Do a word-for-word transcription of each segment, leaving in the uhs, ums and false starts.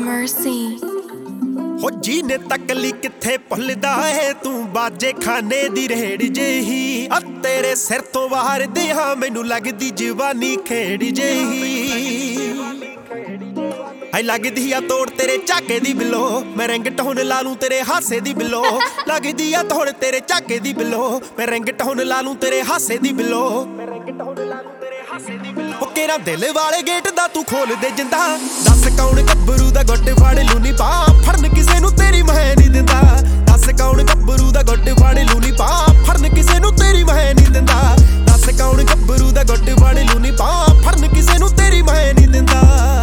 Mercy ਹੋ ਜੀ ਨੇ ਤਕਲੀ ਕਿੱਥੇ ਭੁੱਲਦਾ ਏ ਤੂੰ ਬਾਜੇ ਖਾਨੇ ਦੀ ਰੇੜ ਜਿਹੀ ਆ ਤੇਰੇ ਸਿਰ ਤੋਂ ਬਾਹਰ ਦੇ ਹਾਂ ਮੈਨੂੰ ਲੱਗਦੀ ਜਵਾਨੀ ਖੇੜ ਜਿਹੀ ਹਾਈ ਲੱਗਦੀ ਆ ਤੋੜ ਤੇਰੇ ਝਾਕੇ ਦੀ ਬਿਲੋ ਮੈਂ ਰਿੰਗ ਟੋਨ ਲਾ ਲੂੰ ਤੇਰੇ ਹਾਸੇ ਦੀ ਬਿਲੋ ਲੱਗਦੀ ਆ ਤੋੜ ਤੇਰੇ ਝਾਕੇ ਦੀ ਬਿਲੋ ਮੈਂ ਰਿੰਗ ਟੋਨ ਲਾ ਲੂੰ ਤੇਰੇ ਹਾਸੇ ਦੀ ਬਿਲੋ ਮੈਂ ਰਿੰਗ ਟੋਨ ਲਾ ਲੂੰ ਤੇਰੇ ਹਾਸੇ ਦੀ ਬਿਲੋ ਉਹ ਕਿਹੜਾ ਦਿਲ ਵਾਲੇ ਗੇਟ ਦਾ ਤੂੰ ਖੋਲ ਦੇ ਜਿੰਦਾ ਦੱਸ ਕੌਣ ਗੱਭਰੂ ਦਾ ਗੁੱਟ ਫੜ ਲੂ ਨੀ ਪਾ ਫੜਨ ਕਿਸੇ ਨੂੰ ਤੇਰੀ ਮੈਂ ਨਹੀਂ ਦਿੰਦਾ ਦੱਸ ਕੌਣ ਗੱਭਰੂ ਦਾ ਗੁੱਟ ਫੜ ਲੂ ਨੀ ਪਾ ਫੜਨ ਕਿਸੇ ਨੂੰ ਤੇਰੀ ਮੈਂ ਨਹੀਂ ਦਿੰਦਾ ਦੱਸ ਕੌਣ ਗੱਭਰੂ ਦਾ ਗੁੱਟ ਫੜ ਲੂ ਨੀ ਪਾ ਫੜਨ ਕਿਸੇ ਨੂੰ ਤੇਰੀ ਮੈਂ ਨਹੀਂ ਦਿੰਦਾ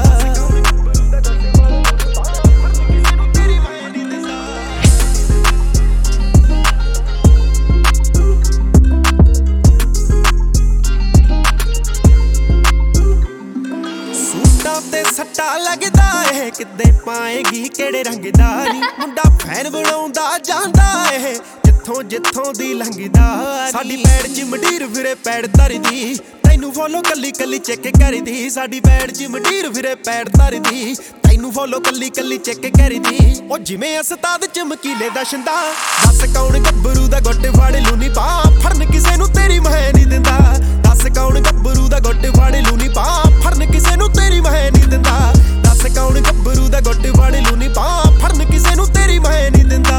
ਤੇ ਸੱਟਾ ਲੱਗਦਾ ਏ ਕਿੱਦੇ ਪਾਏਗੀ ਕਿਹੜੇ ਰੰਗ ਦਾ ਨੀ ਮੁੰਡਾ ਫੈਨ ਬਣਾਉਂਦਾ ਜਾਂਦਾ ਏ ਜਿੱਥੋਂ ਜਿੱਥੋਂ ਦੀ ਲੰਘਦਾ ਸਾਡੀ ਪੈੜ ਚ ਮੰਡੀਰ ਫਿਰੇ ਪੈੜ ਧਰਦੀ ਤੈਨੂੰ ਫੋਲੋ ਕੱਲੀ ਕੱਲੀ ਚੈੱਕ ਕਰਦੀ ਸਾਡੀ ਪੈੜ ਚ ਮੰਡੀਰ ਫਿਰੇ ਪੈੜ ਧਰਦੀ ਤੈਨੂੰ ਫੋਲੋ ਕੱਲੀ ਕੱਲੀ ਚੈੱਕ ਕਰਦੀ ਉਹ ਜਿਵੇਂ ਉਸਤਾਦ ਚਮਕੀਲੇ ਦਾ ਛੰਦਾ ਦੱਸ ਕੌਣ ਗੱਭਰੂ ਦਾ ਗੁੱਟ ਫੜ ਲੂ ਨੀ ਪਾ ਫੜਨ ਕਿਸੇ ਨੂੰ ਤੇਰੀ ਮੈਂ ਨਹੀਂ ਦਿੰਦਾ ਦੱਸ ਕੌਣ ਗੱਭਰੂ ਦਾ ਗੁੱਟ ਫੜ ਲੂ ਨੀ ਪਾ ਫੜਨ ਕਿਸੇ ਨੂੰ ਤੇਰੀ ਮੈਂ ਨਹੀਂ ਦਿੰਦਾ ਦੱਸ ਕੌਣ ਗੱਭਰੂ ਦਾ ਗੁੱਟ ਫੜ ਲੂ ਨੀ ਪਾ ਫੜਨ ਕਿਸੇ ਨੂੰ ਤੇਰੀ ਮੈਂ ਨਹੀਂ ਦਿੰਦਾ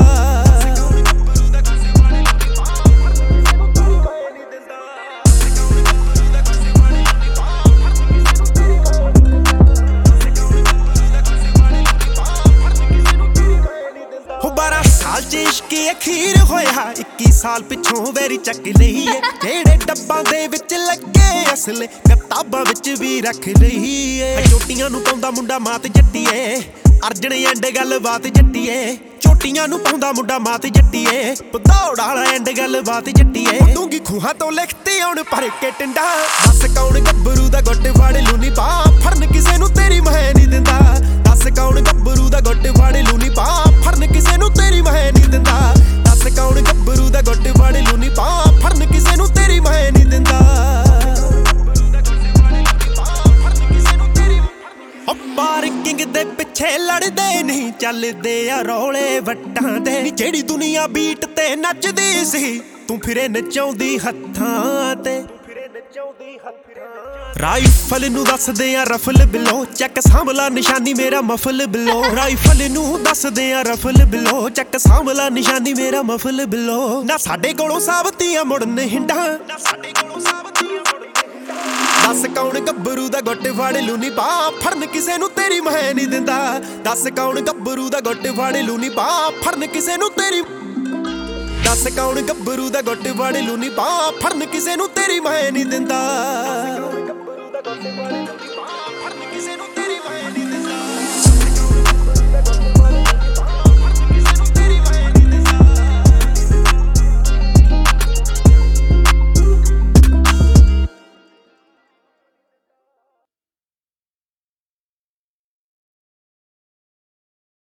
ਸਾਲ ਚ ਇਸ਼ਕੀ ਅਖੀਰ ਹੋਇਆ ਇੱਕੀ ਸਾਲ ਪਿੱਛੋਂ ਵੈਰੀ ਚੱਕ ਲਈਏ ਜਿਹੜੇ ਡੱਬਾਂ ਦੇ ਵਿੱਚ ਲੱਗੇ ਅਸਲੇ ਕਿਤਾਬਾਂ ਵਿੱਚ ਵੀ ਰੱਖ ਲਈਏ ਚੋਟੀਆਂ ਨੂੰ ਪਾਉਂਦਾ ਮੁੰਡਾ ਮਾਤ ਜੱਟੀਏ ਅਰਜਣ ਐਂਡ ਗੱਲ ਬਾਤ ਜੱਟੀਏ ਚੋਟੀਆਂ ਨੂੰ ਪਾਉਂਦਾ ਮੁੰਡਾ ਮਾਤ ਜੱਟੀਏ ਪਧੌੜ ਵਾਲਾ ਐਂਡ ਗੱਲ ਬਾਤ ਜੱਟੀਏ ਦੂੰਗੀ ਖੂਹਾਂ ਤੋਂ ਲਿਖਤੀ ਆਉਣ ਭਰ ਕੇ ਟਿੰਡਾ ਦੱਸ ਕੌਣ ਗੱਭਰੂ ਦਾ ਗੁੱਟ ਫੜ ਲੂ ਨੀ ਪਾ ਫੜਨ ਕਿਸੇ ਨੂੰ ਤੇਰੀ ਮੈਂ ਨਹੀਂ ਦਿੰਦਾ ਦੱਸ ਕੌਣ ਗੱਭਰੂ ਦਾ ਗੁੱਟ ਫੜ ਲੂ ਨੀ ਪਾ ਫੜਨ ਕਿਸੇ ਨੂੰ ਤੇਰੀ ਮੈਂ ਨਹੀਂ ਦਿੰਦਾ ਦੱਸ ਕੌਣ ਗੱਭਰੂ ਦਾ ਗੁੱਟ ਫੜ ਲੂ ਨੀ ਪਾ ਫੜਨ ਕਿਸੇ ਨੂੰ ਤੇਰੀ ਮੈਂ ਨਹੀਂ ਦਿੰਦਾ ਪਾਰਕਿੰਗ ਦੇ ਪਿੱਛੇ ਲੜਦੇ ਨਹੀਂ ਚੱਲਦੇ ਆ ਰੌਲੇ ਵੱਟਾਂ ਦੇ ਜਿਹੜੀ ਦੁਨੀਆ ਬੀਟ ਤੇ ਨੱਚਦੀ ਸੀ ਤੂੰ ਫਿਰੇ ਨਚਾਉਂਦੀ ਹੱਥਾਂ ਤੇ ਰਾਈਫਲ ਨੂੰ ਦੱਸਦੇ ਆ ਰਫਲ ਬਿਲੋ ਚੱਕ ਸਾਂਭਲਾ ਨਿਸ਼ਾਨੀ ਮੇਰਾ ਮਫਲ ਬਿਲੋ ਰਾਈਫਲ ਨੂੰ ਦੱਸਦੇ ਆ ਰਫਲ ਬਿਲੋ ਚੱਕ ਸਾਂਭਲਾ ਨਿਸ਼ਾਨੀ ਮੇਰਾ ਮਫਲ ਬਿਲੋ ਨਾ ਸਾਡੇ ਕੋਲੋਂ ਸਾਬਤੀਆਂ ਮੁੜਨ ਹਿੰਡਾ ਨਾ ਸਾਡੇ ਕੋਲੋਂ ਸਾਬਤੀਆਂ ਮੁੜਨ ਦੱਸ ਕੌਣ ਗੱਭਰੂ ਦਾ ਗੁੱਟ ਫੜ ਲੂ ਨੀ ਪਾ ਫੜਨ ਕਿਸੇ ਨੂੰ ਤੇਰੀ ਮੈਂ ਨਹੀਂ ਦਿੰਦਾ ਦੱਸ ਕੌਣ ਗੱਭਰੂ ਦਾ ਗੁੱਟ ਫੜ ਲੂ ਨੀ ਪਾ ਫੜਨ ਕਿਸੇ ਨੂੰ ਤੇਰੀ ਦੱਸ ਕੌਣ ਗੱਭਰੂ ਦਾ ਗੁੱਟ ਫੜ ਲੂ ਨੀ ਪਾ ਫੜਨ ਕਿਸੇ ਨੂੰ ਤੇਰੀ ਮੈਂ ਨਹੀਂ ਦਿੰਦਾ।